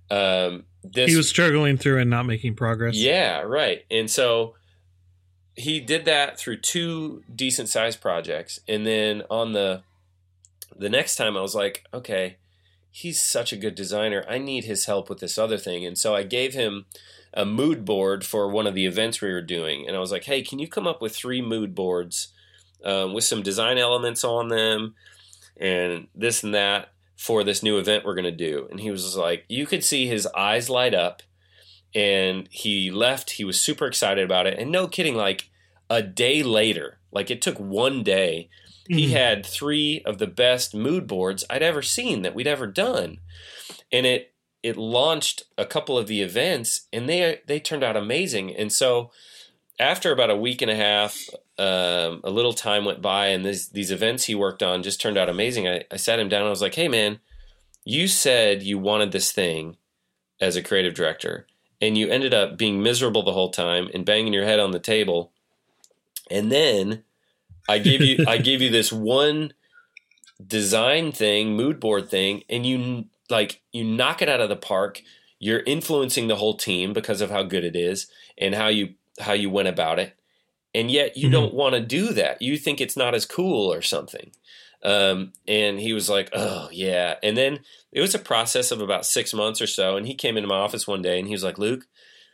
he was struggling through and not making progress. Yeah. Right. And so he did that through 2 decent sized projects. And then on the next time I was like, okay, he's such a good designer. I need his help with this other thing. And so I gave him a mood board for one of the events we were doing. And I was like, hey, can you come up with 3 mood boards with some design elements on them and this and that for this new event we're going to do? And he was like, you could see his eyes light up. And he left. He was super excited about it. And no kidding, like a day later, like it took 1 day, he had 3 of the best mood boards I'd ever seen that we'd ever done. And it launched a couple of the events and they turned out amazing. And so after about a week and a half, a little time went by and these events he worked on just turned out amazing. I sat him down and I was like, hey man, you said you wanted this thing as a creative director and you ended up being miserable the whole time and banging your head on the table. And then I gave you this one design thing, mood board thing, and you knock it out of the park. You're influencing the whole team because of how good it is and how you went about it. And yet you don't want to do that. You think it's not as cool or something. And he was like, oh yeah. And then it was a process of about 6 months or so. And he came into my office one day and he was like, Luke,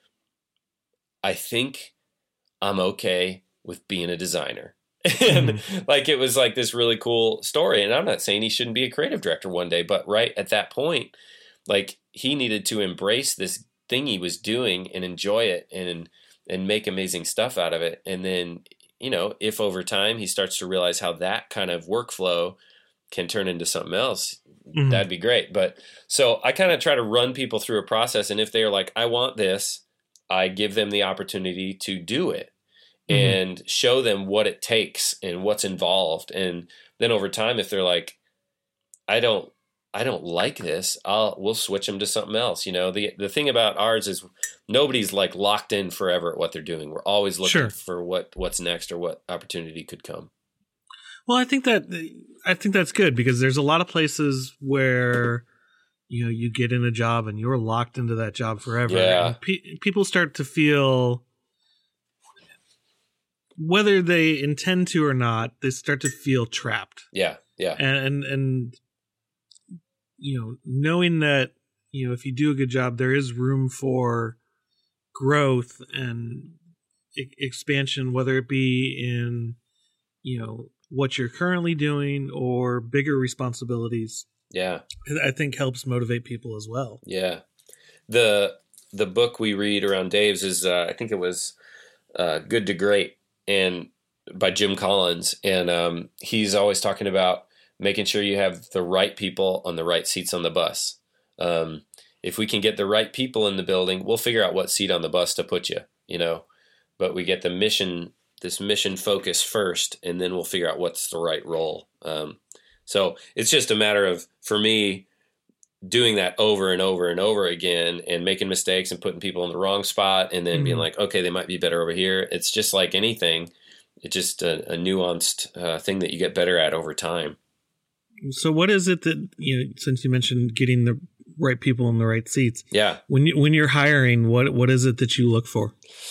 I think I'm okay with being a designer. And it was like this really cool story. And I'm not saying he shouldn't be a creative director one day, but right at that point, like he needed to embrace this thing he was doing and enjoy it and make amazing stuff out of it. And then, if over time he starts to realize how that kind of workflow can turn into something else, that'd be great. But so I kind of try to run people through a process. And if they're like, I want this, I give them the opportunity to do it. And show them what it takes and what's involved. And then over time, if they're like, I don't like this, we'll switch them to something else. The thing about ours is nobody's like locked in forever at what they're doing. We're always looking for what's next or what opportunity could come. Well, I think that's good because there's a lot of places where, you get in a job and you're locked into that job forever. Yeah. And people start to feel, whether they intend to or not, they start to feel trapped. Yeah. Yeah. And knowing that, if you do a good job, there is room for growth and expansion, whether it be in, what you're currently doing or bigger responsibilities. Yeah. I think helps motivate people as well. Yeah. The book we read around Dave's is, I think it was Good to Great, and by Jim Collins. And he's always talking about making sure you have the right people on the right seats on the bus. If we can get the right people in the building, we'll figure out what seat on the bus to put you, but we get this mission focus first, and then we'll figure out what's the right role. So it's just a matter of, for me, doing that over and over and over again and making mistakes and putting people in the wrong spot and then being like, okay, they might be better over here. It's just like anything. It's just a nuanced thing that you get better at over time. So what is it that, since you mentioned getting the right people in the right seats? Yeah. When you're hiring, what is it that you look for?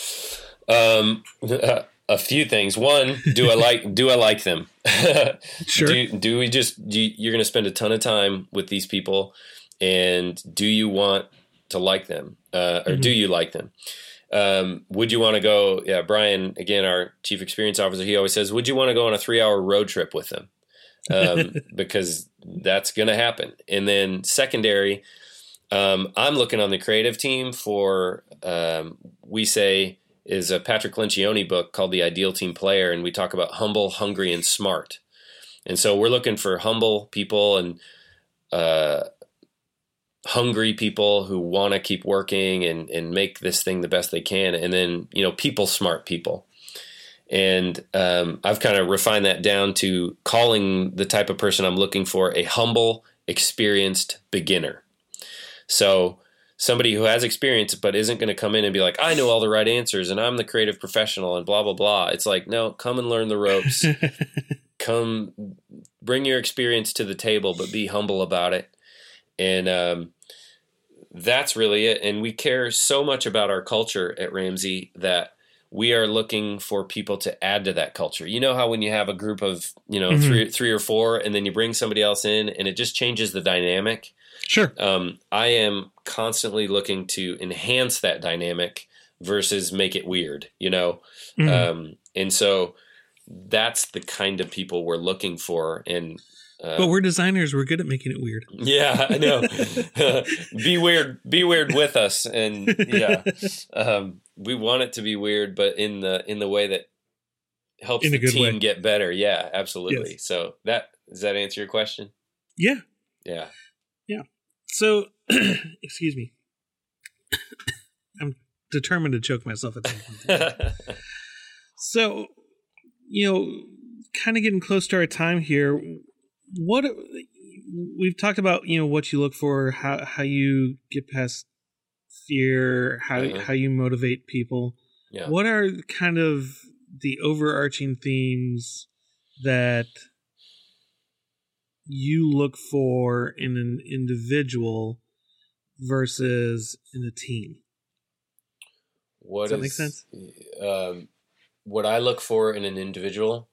A few things. One, do I like them? Sure. You're going to spend a ton of time with these people, and do you want to like them? Or do you like them? Would you want to go? Yeah. Brian, again, our chief experience officer, he always says, would you want to go on a 3-hour road trip with them? Because that's going to happen. And then secondary, I'm looking on the creative team for, we say, is a Patrick Lencioni book called The Ideal Team Player, and we talk about humble, hungry, and smart. And so we're looking for humble people and hungry people who want to keep working and make this thing the best they can, and then people smart people. And I've kind of refined that down to calling the type of person I'm looking for a humble, experienced beginner. So somebody who has experience but isn't going to come in and be like, I know all the right answers and I'm the creative professional and blah, blah, blah. It's like, no, come and learn the ropes. Come bring your experience to the table, but be humble about it. And that's really it. And we care so much about our culture at Ramsey that we are looking for people to add to that culture. You know how when you have a group of, three or four, and then you bring somebody else in and it just changes the dynamic. Sure. I am constantly looking to enhance that dynamic versus make it weird, and so that's the kind of people we're looking for. And but we're designers. We're good at making it weird. Yeah, I know. Be weird with us. And yeah, we want it to be weird, but in the way that helps the team get better. Yeah, absolutely. Yes. So does that answer your question? Yeah. Yeah. Yeah. So, excuse me. I'm determined to choke myself at some point. So, kind of getting close to our time here. What we've talked about, what you look for, how you get past fear, how you motivate people. Yeah. What are kind of the overarching themes that you look for in an individual versus in a team? Does that make sense? What I look for in an individual,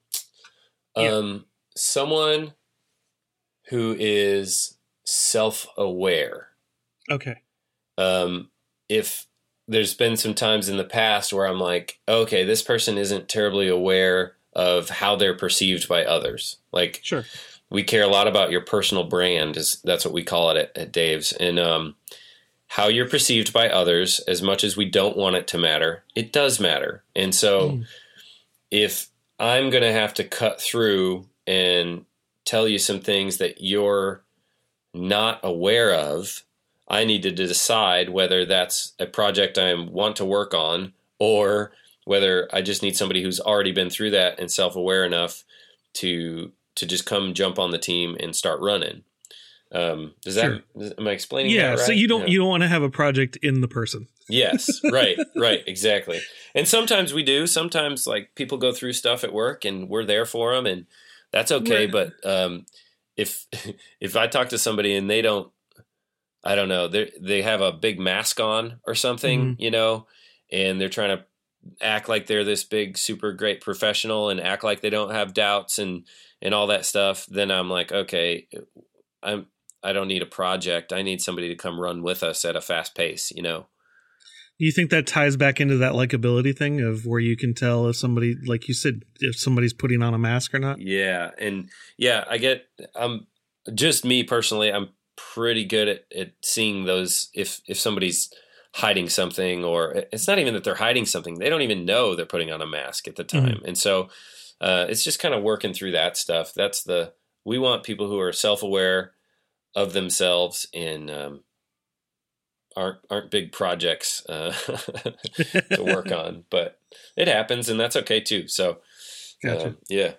someone who is self-aware. Okay. If there's been some times in the past where I'm like, okay, this person isn't terribly aware of how they're perceived by others. Like, sure. We care a lot about your personal brand, that's what we call it at Dave's. And how you're perceived by others, as much as we don't want it to matter, it does matter. And so if I'm going to have to cut through and tell you some things that you're not aware of, I need to decide whether that's a project I want to work on or whether I just need somebody who's already been through that and self-aware enough to just come jump on the team and start running. Am I explaining that right? So you don't want to have a project in the person. Yes. Right. Exactly. And sometimes we do. Sometimes like people go through stuff at work and we're there for them and that's okay. Right. But if I talk to somebody and they don't, I don't know, they have a big mask on or something, and they're trying to act like they're this big, super great professional and act like they don't have doubts and all that stuff, then I'm like, okay, I don't need a project. I need somebody to come run with us at a fast pace, You think that ties back into that likability thing of where you can tell if somebody, like you said, if somebody's putting on a mask or not? Yeah. And yeah, I'm just me personally, I'm pretty good at seeing those if somebody's hiding something, or it's not even that they're hiding something. They don't even know they're putting on a mask at the time. And so it's just kind of working through that stuff. We want people who are self-aware of themselves and aren't big projects to work on, but it happens and that's okay too. So, Gotcha. Yeah.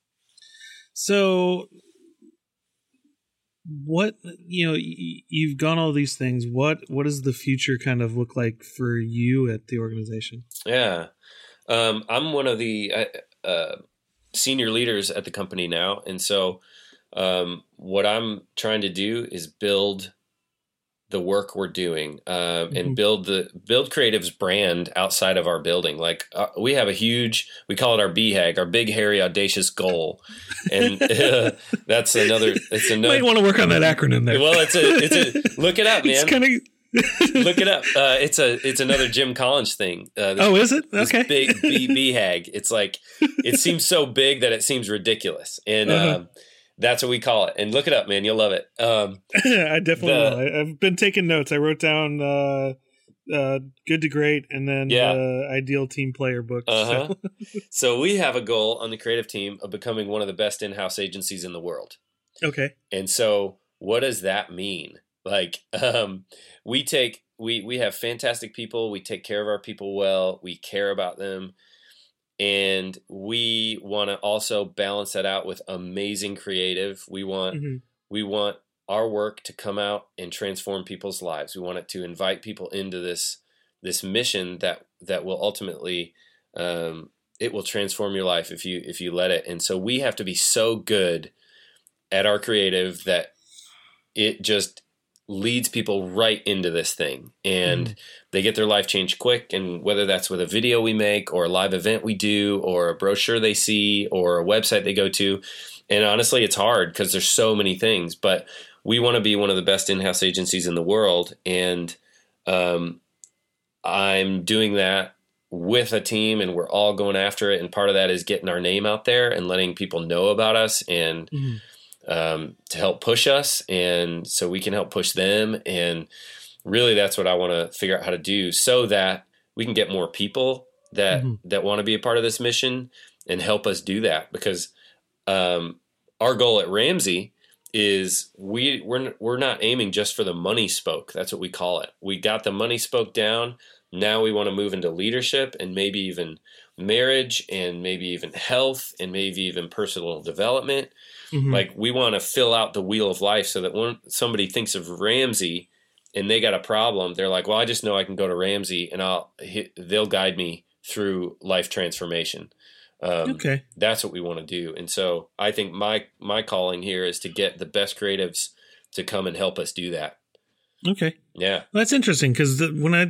So what, you've gone all these things. What does the future kind of look like for you at the organization? Yeah. I'm one of the senior leaders at the company now. And so what I'm trying to do is build the work we're doing and build Creative's brand outside of our building. Like we have we call it our BHAG, our big, hairy, audacious goal. And it's another. You might want to work on that acronym there. Well, it's a look it up, man. It's kind of look it up. It's another Jim Collins thing. Is it? Okay. Big BHAG. It's like, it seems so big that it seems ridiculous. And, that's what we call it. And look it up, man. You'll love it. I definitely will. I've been taking notes. I wrote down Good to Great and then Ideal Team Player book. So we have a goal on the creative team of becoming one of the best in-house agencies in the world. Okay. And so what does that mean? Like we have fantastic people. We take care of our people well. We care about them. And we want to also balance that out with amazing creative. We want our work to come out and transform people's lives. We want it to invite people into this mission that will ultimately it will transform your life if you let it. And so we have to be so good at our creative that it just leads people right into this thing, and they get their life changed quick. And whether that's with a video we make or a live event we do or a brochure they see or a website they go to. And honestly, it's hard because there's so many things, but we want to be one of the best in-house agencies in the world. And I'm doing that with a team, and we're all going after it. And part of that is getting our name out there and letting people know about us and to help push us, and so we can help push them. And really, that's what I want to figure out how to do so that we can get more people that want to be a part of this mission and help us do that. Because our goal at Ramsey is we're not aiming just for the money spoke. That's what we call it. We got the money spoke down. Now we want to move into leadership and maybe even marriage and maybe even health and maybe even personal development. Like we want to fill out the wheel of life so that when somebody thinks of Ramsey and they got a problem, they're like, well, I just know I can go to Ramsey and they'll guide me through life transformation. Okay. That's what we want to do. And so I think my calling here is to get the best creatives to come and help us do that. Okay. Yeah. Well, that's interesting because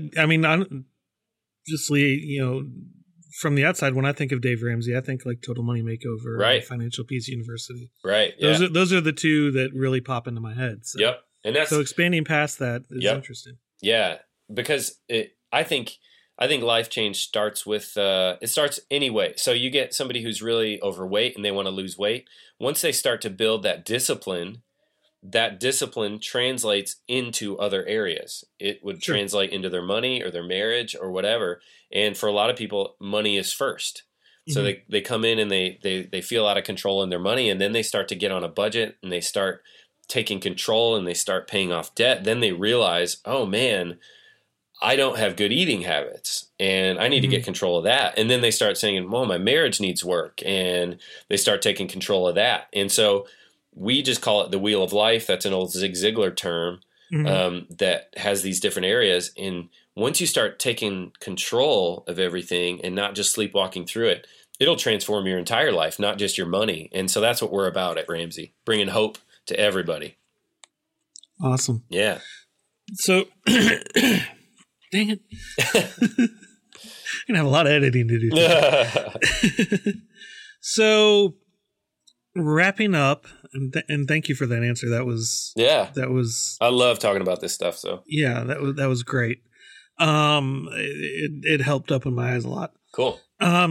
obviously, from the outside, when I think of Dave Ramsey, I think like Total Money Makeover, right? Financial Peace University, right? Those are the two that really pop into my head. So. Yep, and that's so expanding past that is interesting. Yeah, because I think life change starts with it starts anyway. So you get somebody who's really overweight and they want to lose weight. Once they start to build that discipline translates into other areas. It would translate into their money or their marriage or whatever. And for a lot of people, money is first. So they come in and they feel out of control in their money, and then they start to get on a budget and they start taking control and they start paying off debt. Then they realize, oh man, I don't have good eating habits and I need to get control of that. And then they start saying, well, my marriage needs work, and they start taking control of that. And so we just call it the wheel of life. That's an old Zig Ziglar term that has these different areas. And once you start taking control of everything and not just sleepwalking through it, it'll transform your entire life, not just your money. And so that's what we're about at Ramsey, bringing hope to everybody. Awesome. Yeah. So, dang it. I'm going to have a lot of editing to do. So, wrapping up, and thank you for that answer. That was I love talking about this stuff. So yeah, that was great. It helped open my eyes a lot. Cool.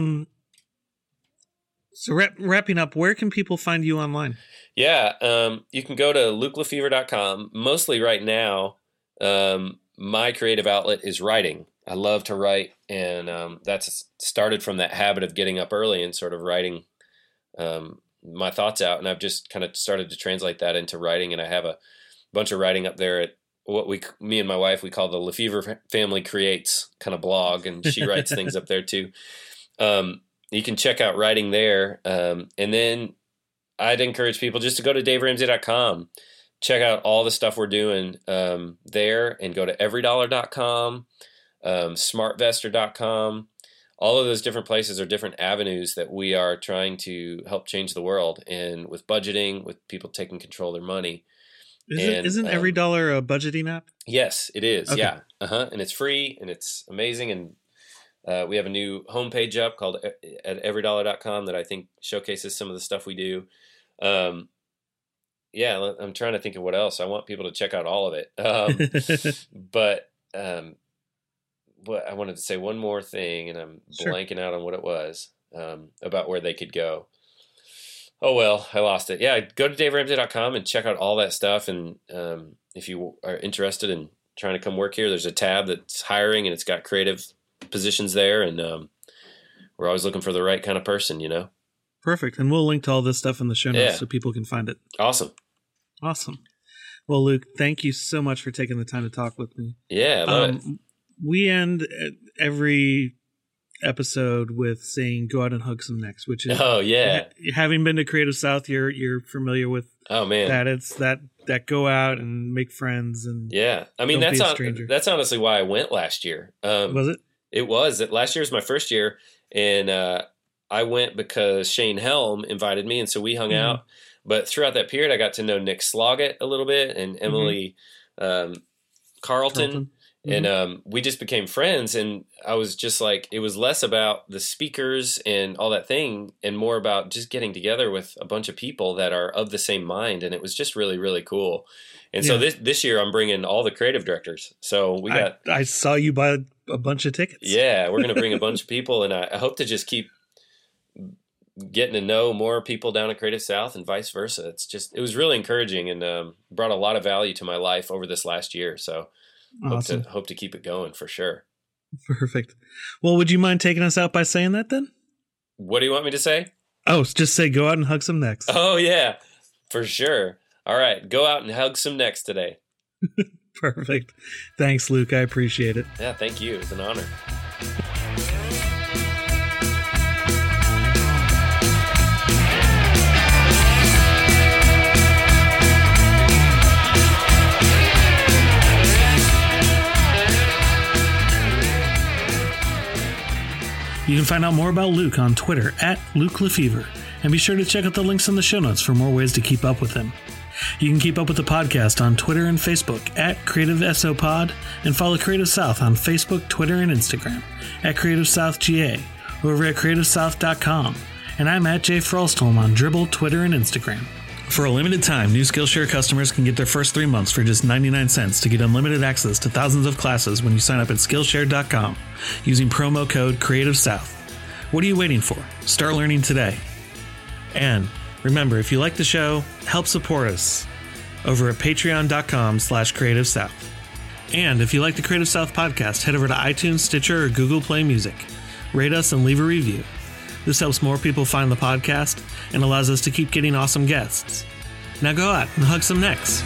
So wrapping up, where can people find you online? Yeah, you can go to lukelefevre.com. Mostly right now, my creative outlet is writing. I love to write, and that's started from that habit of getting up early and sort of writing my thoughts out. And I've just kind of started to translate that into writing, and I have a bunch of writing up there at what me and my wife, we call the Lefevre Family Creates kind of blog, and she writes things up there too. You can check out writing there. And then I'd encourage people just to go to DaveRamsey.com, check out all the stuff we're doing there, and go to everydollar.com, smartvestor.com. All of those different places are different avenues that we are trying to help change the world. And with budgeting, with people taking control of their money. Isn't Every Dollar a budgeting app? Yes, it is. Okay. Yeah. And it's free, and it's amazing. And we have a new homepage up called at everydollar.com that I think showcases some of the stuff we do. Yeah, I'm trying to think of what else. I want people to check out all of it. But what I wanted to say one more thing, and I'm blanking out on what it was, about where they could go. Oh, well, I lost it. Yeah, go to DaveRamsey.com and check out all that stuff. And if you are interested in trying to come work here, there's a tab that's hiring, and it's got creative positions there. And we're always looking for the right kind of person, you know? Perfect. And we'll link to all this stuff in the show notes so people can find it. Awesome. Well, Luke, thank you so much for taking the time to talk with me. Yeah, I love it. We end every episode with saying go out and hug some necks, which is having been to Creative South, you're familiar with that. It's that go out and make friends, and I mean that's honestly why I went last year. Was it? It was. Last year was my first year, and I went because Shane Helm invited me, and so we hung out. But throughout that period, I got to know Nick Sloggett a little bit, and Emily Carlton. And we just became friends, and I was just like, it was less about the speakers and all that thing and more about just getting together with a bunch of people that are of the same mind. And it was just really, really cool. And so this year I'm bringing all the creative directors. So I saw you buy a bunch of tickets. Yeah, we're going to bring a bunch of people, and I hope to just keep getting to know more people down at Creative South and vice versa. It was really encouraging, and brought a lot of value to my life over this last year. So awesome. Hope to keep it going for sure. Perfect. Well, would you mind taking us out by saying that then? What do you want me to say? Oh, just say go out and hug some necks. Oh, yeah, for sure. All right, go out and hug some necks today. Perfect. Thanks, Luke. I appreciate it. Yeah, thank you. It's an honor. You can find out more about Luke on Twitter at Luke Lefevre, and be sure to check out the links in the show notes for more ways to keep up with him. You can keep up with the podcast on Twitter and Facebook at CreativeSOPod, and follow Creative South on Facebook, Twitter, and Instagram at CreativeSouthGA, over at CreativeSouth.com, and I'm at Jay Frostholm on Dribbble, Twitter, and Instagram. For a limited time, new Skillshare customers can get their first 3 months for just 99 cents to get unlimited access to thousands of classes when you sign up at Skillshare.com using promo code CreativeSouth. What are you waiting for? Start learning today. And remember, if you like the show, help support us over at patreon.com/CreativeSouth. And if you like the Creative South podcast, head over to iTunes, Stitcher, or Google Play Music. Rate us and leave a review. This helps more people find the podcast and allows us to keep getting awesome guests. Now go out and hug some necks.